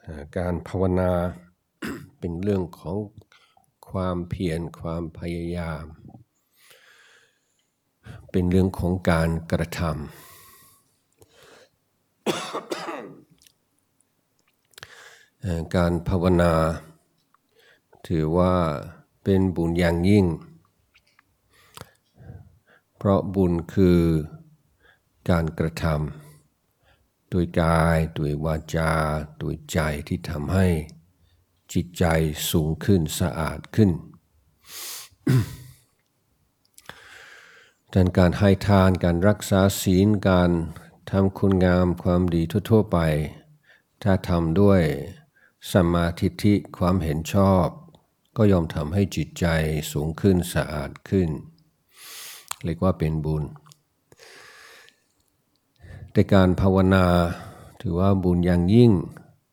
การภาวนา เป็นเรื่องของความเพียรความพยายามเป็นเรื่องของการกระทำ การภาวนาถือว่าเป็นบุญอย่างยิ่งเพราะบุญคือการกระทำโดยกายโดยวาจาโดยใจที่ทำให้จิตใจสูงขึ้นสะอาดขึ้น ดังการให้ทานการรักษาศีลการทำคุณงามความดีทั่วๆไปถ้าทำด้วยสัมมาทิฏฐิความเห็นชอบก็ย่อมทำให้จิตใจสูงขึ้นสะอาดขึ้นเรียกว่าเป็นบุญแต่การภาวนาถือว่าบุญอย่างยิ่ง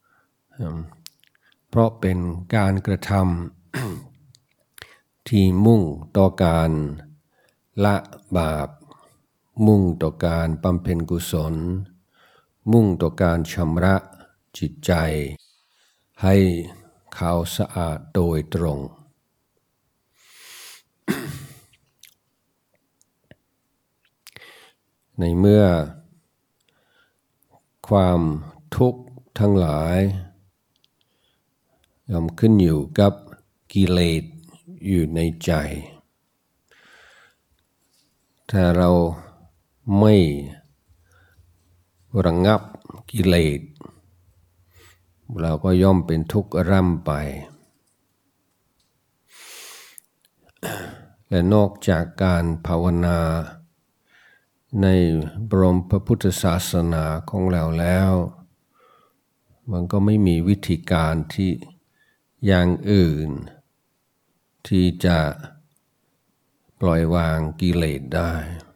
เพราะเป็นการกระทำ ที่มุ่งต่อการละบาปมุ่งต่อการบำเพ็ญกุศลมุ่งต่อการชำระจิตใจให้ขาวสะอาดโดยตรง ในเมื่อความทุกข์ทั้งหลายย่อมขึ้นอยู่กับกิเลสอยู่ในใจถ้าเราไม่ระงับกิเลสเราก็ย่อมเป็นทุกข์ร่ำไปและนอกจากการภาวนาในบรมพระพุทธศาสนาของเราแล้วมันก็ไม่มีวิธีการที่อย่างอื่นที่จะปล่อยวางกิเลสได้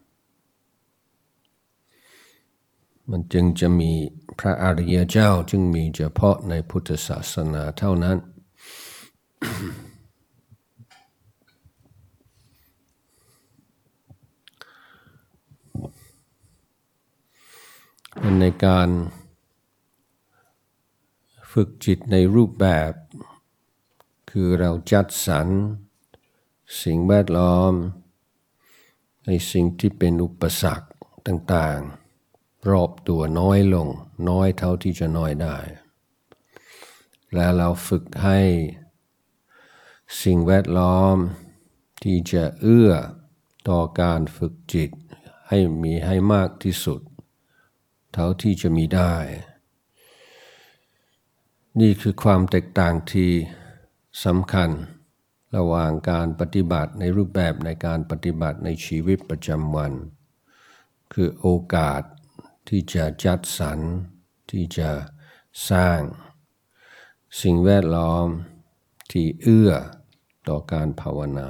มันจึงจะมีพระอริยเจ้าจึงมีเฉพาะในพุทธศาสนาเท่านั้น ในการฝึกจิตในรูปแบบคือเราจัดสรรสิ่งแวดล้อมในสิ่งที่เป็นอุปสรรคต่างๆรอบตัวน้อยลงน้อยเท่าที่จะน้อยได้และเราฝึกให้สิ่งแวดล้อมที่จะเอื้อต่อการฝึกจิตให้มีให้มากที่สุดเท่าที่จะมีได้นี่คือความแตกต่างที่สำคัญระหว่างการปฏิบัติในรูปแบบในการปฏิบัติในชีวิตประจำวันคือโอกาสที่จะจัดสรรที่จะสร้างสิ่งแวดล้อมที่เอื้อต่อการภาวนา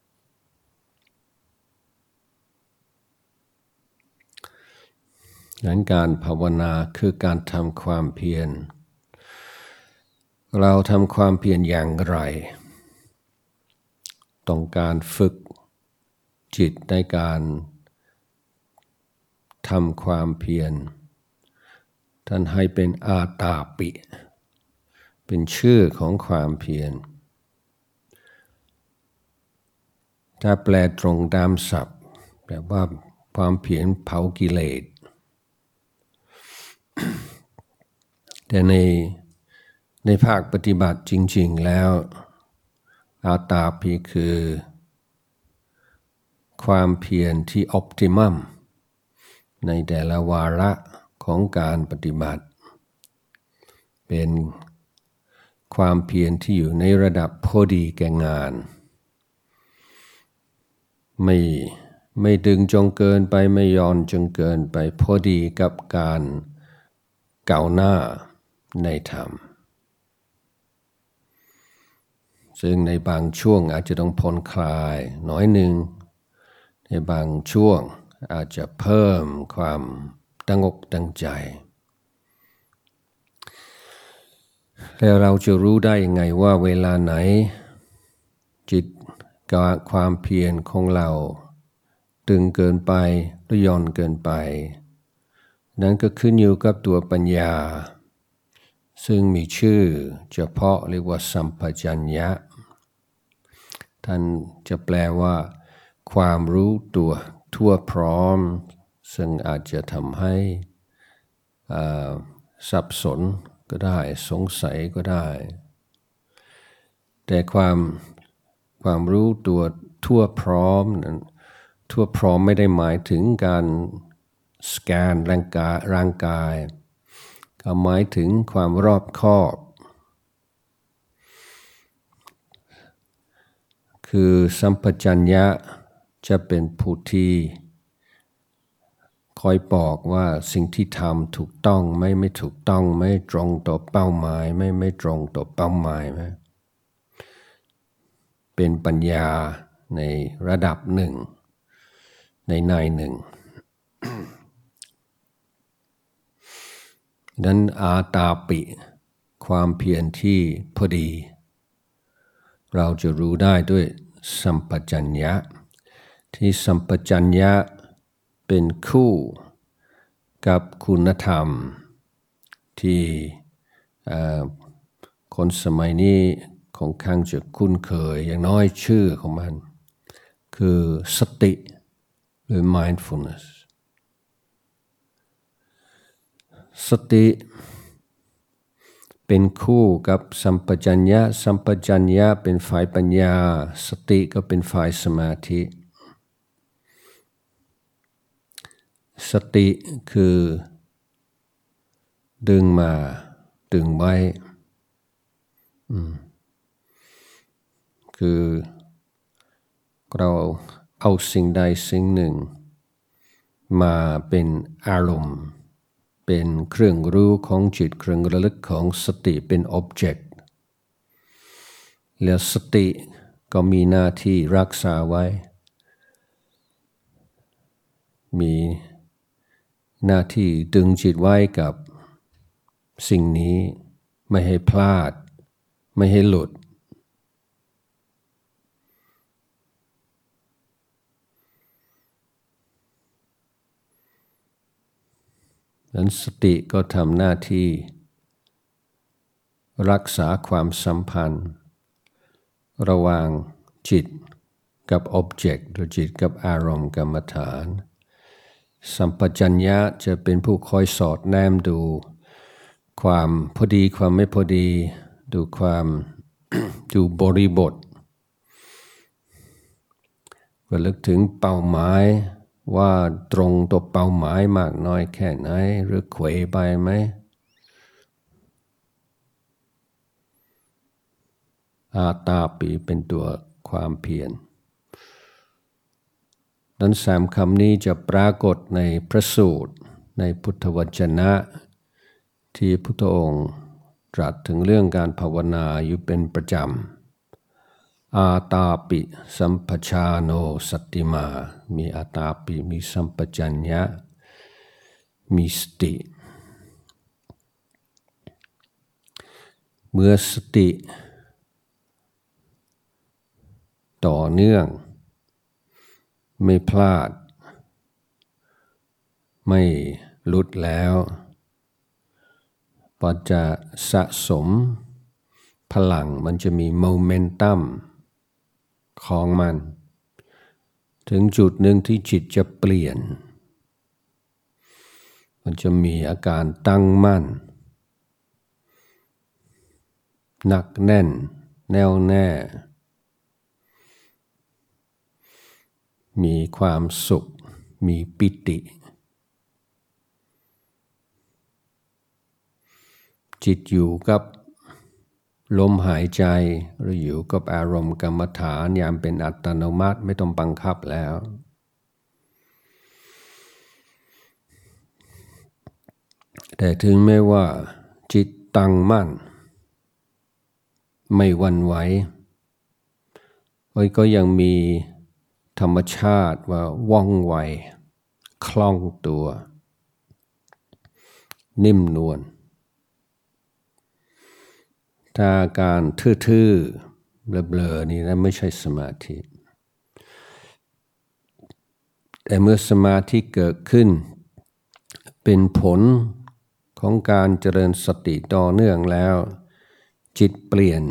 งั้นการภาวนาคือการทำความเพียรเราทำความเพียรอย่างไรต้องการฝึกจิตในการทำความเพียรท่านให้เป็นอาตาปิเป็นชื่อของความเพียรถ้าแปลตรงตามศัพท์แปลว่าความเพียรเผากิเลสแต่ในภาคปฏิบัติจริงๆแล้วอาตาปิคือความเพียรที่ออปติมัมในแต่ละวาระของการปฏิบัติเป็นความเพียรที่อยู่ในระดับพอดีแก่งานไม่ดึงจงเกินไปไม่ย่อนจงเกินไปพอดีกับการก้าวหน้าในธรรมซึ่งในบางช่วงอาจจะต้องผ่อนคลายน้อยหนึ่งในบางช่วงอาจจะเพิ่มความตั้งอกตั้งใจแล้วเราจะรู้ได้ยังไงว่าเวลาไหนจิตกับความเพียรของเราตึงเกินไปหรือหย่อนเกินไปนั้นก็ขึ้นอยู่กับตัวปัญญาซึ่งมีชื่อเฉพาะเรียกว่าสัมปชัญญะท่านจะแปลว่าความรู้ตัวทั่วพร้อมซึ่งอาจจะทำให้สับสนก็ได้สงสัยก็ได้แต่ความรู้ตัวทั่วพร้อมนั้นทั่วพร้อมไม่ได้หมายถึงการสแกนร่างกายก็หมายถึงความรอบคอบคือสัมปชัญญะจะเป็นผู้ที่คอยบอกว่าสิ่งที่ทำถูกต้องไม่ถูกต้องไม่ตรงต่อเป้าหมายไม่ตรงต่อเป้าหมายไหมเป็นปัญญาในระดับหนึ่งในหนึ่งนั้นอาตาปิความเพียรที่พอดีเราจะรู้ได้ด้วยสัมปชัญญะที่สัมปชัญญะเป็นคู่กับคุณธรรมที่คนสมัยนี้ค่อนข้างจะคุ้นเคยอย่างน้อยชื่อของมันคือสติหรือ mindfulness สติเป็นคู่กับสัมปชัญญะสัมปชัญญะเป็นฝ่ายปัญญาสติก็เป็นฝ่ายสมาธิสติคือดึงไว้คือเราเอาสิ่งใดสิ่งหนึ่งมาเป็นอารมณ์เป็นเครื่องรู้ของจิตเครื่องระลึกของสติเป็น object แล้วสติก็มีหน้าที่รักษาไว้มีหน้าที่ดึงจิตไว้กับสิ่งนี้ไม่ให้พลาดไม่ให้หลุดนั้นสติก็ทำหน้าที่รักษาความสัมพันธ์ระหว่างจิตกับ object หรือจิตกับอารมณ์กรรมฐานสัมปชัญญะจะเป็นผู้คอยสอดแนมดูความพอดีความไม่พอดีดูความ ดูบริบทระลึกถึงเป้าหมายว่าตรงต่อเป้าหมายมากน้อยแค่ไหนหรือเขวไปไหมอาตาปีเป็นตัวความเพียรนั้นสามคำนี้จะปรากฏในพระสูตรในพุทธวจนะที่พุทธองค์ตรัสถึงเรื่องการภาวนาอยู่เป็นประจำอาตาปิสัมปชาโนสติมามีอาตาปิมีสัมปชัญญะมีสติเมื่อสติต่อเนื่องไม่พลาดไม่หลุดแล้วพอจะสะสมพลังมันจะมีโมเมนตัมของมันถึงจุดหนึ่งที่จิตจะเปลี่ยนมันจะมีอาการตั้งมั่นหนักแน่นแน่วแน่มีความสุขมีปิติจิตอยู่กับลมหายใจหรืออยู่กับอารมณ์กรรมฐานอย่างเป็นอัตโนมัติไม่ต้องบังคับแล้วแต่ถึงแม้ว่าจิตตั้งมั่นไม่หวั่นไหวก็ยังมีธรรมชาติว่าว่องไวคล่องตัวนิ่มนวลถ้าการทื่อๆเบลอๆนี่นะไม่ใช่สมาธิแต่เมื่อสมาธิเกิดขึ้นเป็นผลของการเจริญสติต่อเนื่องแล้วจิตเปลี่ยน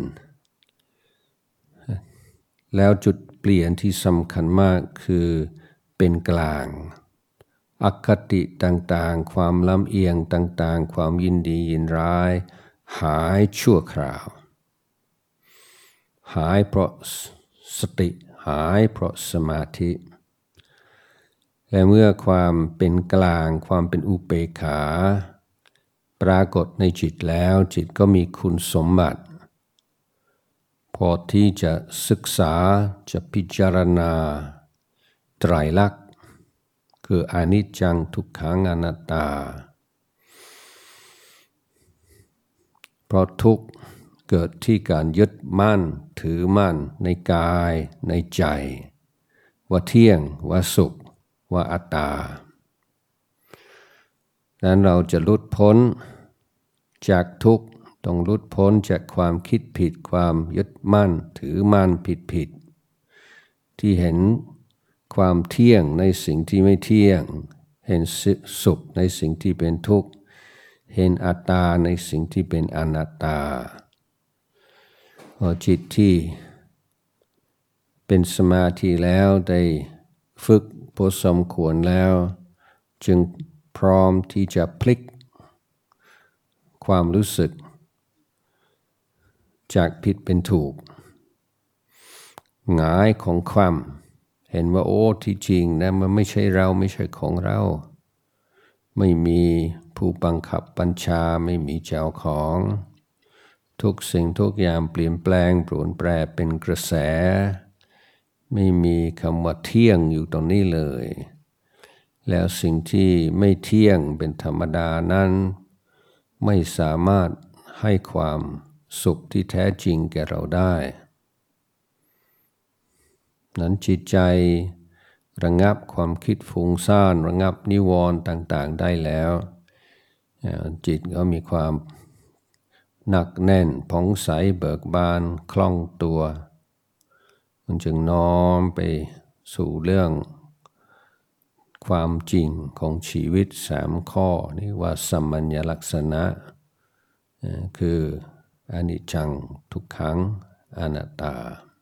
แล้วจุดเปลี่ยนที่สำคัญมากคือเป็นกลางอคติต่างๆความลำเอียงต่างๆความยินดียินร้ายหายชั่วคราวหายเพราะสติหายเพราะสมาธิและเมื่อความเป็นกลางความเป็นอุเบกขาปรากฏในจิตแล้วจิตก็มีคุณสมบัติพอที่จะศึกษาจะพิจารณาไตรลักษณ์คืออนิจจังทุกขังอนัตตาเพราะทุกข์เกิดที่การยึดมั่นถือมั่นในกายในใจว่าเที่ยงว่าสุขว่าอัตตาดังนั้นเราจะหลุดพ้นจากทุกข์ต้องหลุดพ้นจากความคิดผิดความยึดมั่นถือมั่นผิดที่เห็นความเที่ยงในสิ่งที่ไม่เที่ยงเห็นสุขในสิ่งที่เป็นทุกข์เห็นอัตตาในสิ่งที่เป็นอนัตตาพอจิตที่เป็นสมาธิแล้วได้ฝึกพอสมควรแล้วจึงพร้อมที่จะพลิกความรู้สึกจากผิดเป็นถูกหงายของความเห็นว่าโอ้ที่จริงนะมันไม่ใช่เราไม่ใช่ของเราไม่มีผู้บังคับบัญชาไม่มีเจ้าของทุกสิ่งทุกอย่างเปลี่ยนแปลงปรวนแปรเป็นกระแสไม่มีคำว่าเที่ยงอยู่ตรงนี้เลยแล้วสิ่งที่ไม่เที่ยงเป็นธรรมดานั้นไม่สามารถให้ความสุขที่แท้จริงแก่เราได้นั้นจิตใจระงับความคิดฟุ้งซ่านระงับนิวรณ์ต่างๆได้แล้วจิตก็มีความหนักแน่นผ่องใสเบิกบานคล่องตัวมันจึงน้อมไปสู่เรื่องความจริงของชีวิต3ข้อนี้ว่าสัมมัญญลักษณะคืออนิจจังทุกขังอนัตตา